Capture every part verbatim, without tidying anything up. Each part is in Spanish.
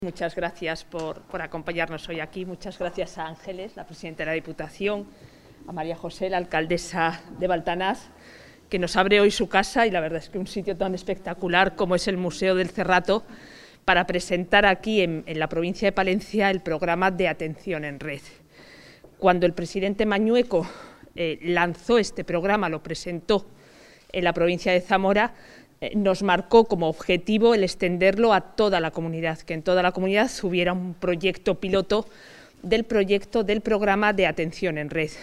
Muchas gracias por, por acompañarnos hoy aquí. Muchas gracias a Ángeles, la presidenta de la Diputación, a María José, la alcaldesa de Baltanás, que nos abre hoy su casa, y la verdad es que un sitio tan espectacular como es el Museo del Cerrato, para presentar aquí en, en la provincia de Palencia el programa de atención en red. Cuando el presidente Mañueco eh, lanzó este programa, lo presentó en la provincia de Zamora, nos marcó como objetivo el extenderlo a toda la comunidad, que en toda la comunidad hubiera un proyecto piloto del proyecto del programa de atención en red.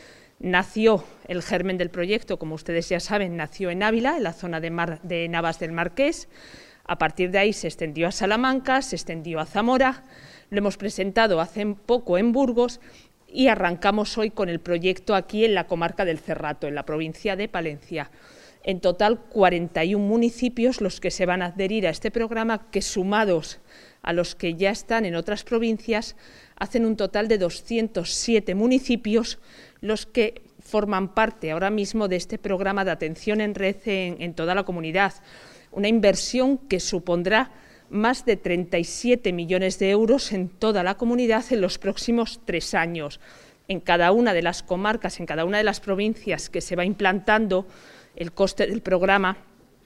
Nació el germen del proyecto, como ustedes ya saben, nació en Ávila, en la zona de, Mar, de Navas del Marqués. A partir de ahí se extendió a Salamanca, se extendió a Zamora, lo hemos presentado hace poco en Burgos y arrancamos hoy con el proyecto aquí en la comarca del Cerrato, en la provincia de Palencia. En total, cuarenta y un municipios los que se van a adherir a este programa, que sumados a los que ya están en otras provincias, hacen un total de doscientos siete municipios los que forman parte ahora mismo de este programa de atención en red en, en toda la comunidad. Una inversión que supondrá más de treinta y siete millones de euros en toda la comunidad en los próximos tres años. En cada una de las comarcas, en cada una de las provincias que se va implantando, el coste del programa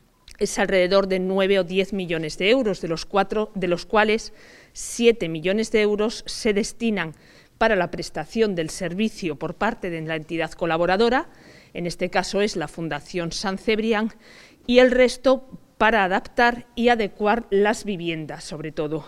es alrededor de nueve o diez millones de euros, de los, cuatro, de los cuales siete millones de euros se destinan para la prestación del servicio por parte de la entidad colaboradora, en este caso es la Fundación San Cebrián, y el resto para adaptar y adecuar las viviendas, sobre todo.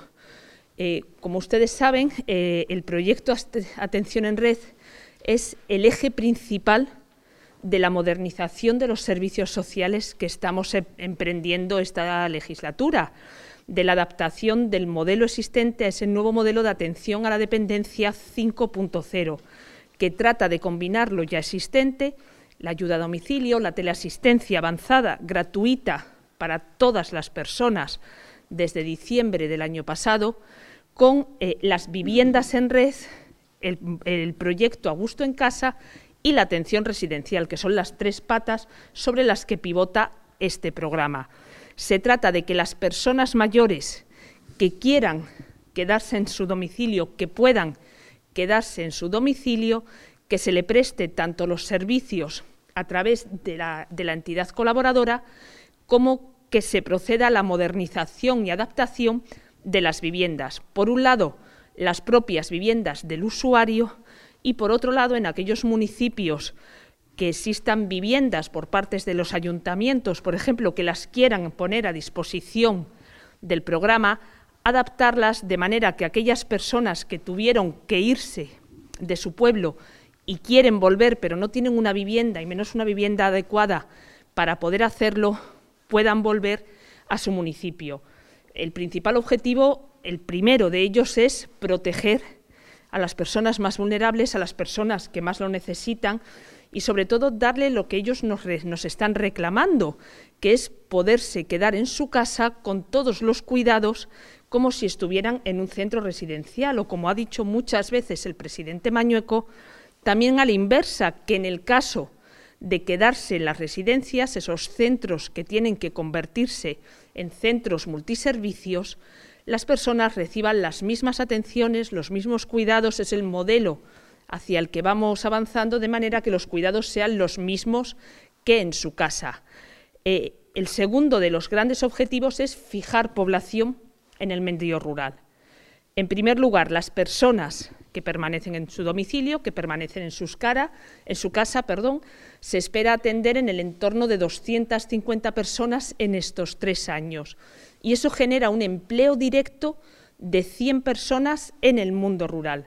Eh, como ustedes saben, eh, el proyecto Atención en Red es el eje principal de la modernización de los servicios sociales que estamos emprendiendo esta legislatura, de la adaptación del modelo existente a ese nuevo modelo de atención a la dependencia cinco punto cero, que trata de combinar lo ya existente, la ayuda a domicilio, la teleasistencia avanzada, gratuita para todas las personas desde diciembre del año pasado, con eh, las viviendas en red, el, el proyecto A Gusto en Casa y la atención residencial, que son las tres patas sobre las que pivota este programa. Se trata de que las personas mayores que quieran quedarse en su domicilio, que puedan quedarse en su domicilio, que se le preste tanto los servicios a través de la, de la entidad colaboradora, como que se proceda a la modernización y adaptación de las viviendas. Por un lado, las propias viviendas del usuario, y por otro lado, en aquellos municipios que existan viviendas por parte de los ayuntamientos, por ejemplo, que las quieran poner a disposición del programa, adaptarlas de manera que aquellas personas que tuvieron que irse de su pueblo y quieren volver, pero no tienen una vivienda, y menos una vivienda adecuada para poder hacerlo, puedan volver a su municipio. El principal objetivo, el primero de ellos, es proteger a las personas más vulnerables, a las personas que más lo necesitan, y sobre todo darle lo que ellos nos, nos están reclamando, que es poderse quedar en su casa con todos los cuidados como si estuvieran en un centro residencial, o como ha dicho muchas veces el presidente Mañueco, también a la inversa, que en el caso de quedarse en las residencias, esos centros que tienen que convertirse en centros multiservicios, las personas reciban las mismas atenciones, los mismos cuidados. Es el modelo hacia el que vamos avanzando, de manera que los cuidados sean los mismos que en su casa. Eh, el segundo de los grandes objetivos es fijar población en el medio rural. En primer lugar, las personas que permanecen en su domicilio, que permanecen en, sus cara, en su casa, perdón, se espera atender en el entorno de doscientas cincuenta personas en estos tres años. Y eso genera un empleo directo de cien personas en el mundo rural.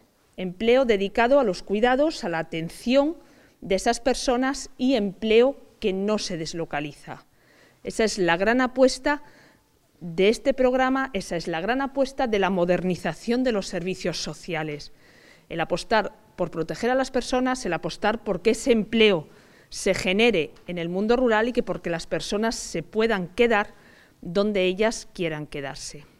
Empleo dedicado a los cuidados, a la atención de esas personas, y empleo que no se deslocaliza. Esa es la gran apuesta de este programa, esa es la gran apuesta de la modernización de los servicios sociales. El apostar por proteger a las personas, el apostar por que ese empleo se genere en el mundo rural y que porque las personas se puedan quedar donde ellas quieran quedarse.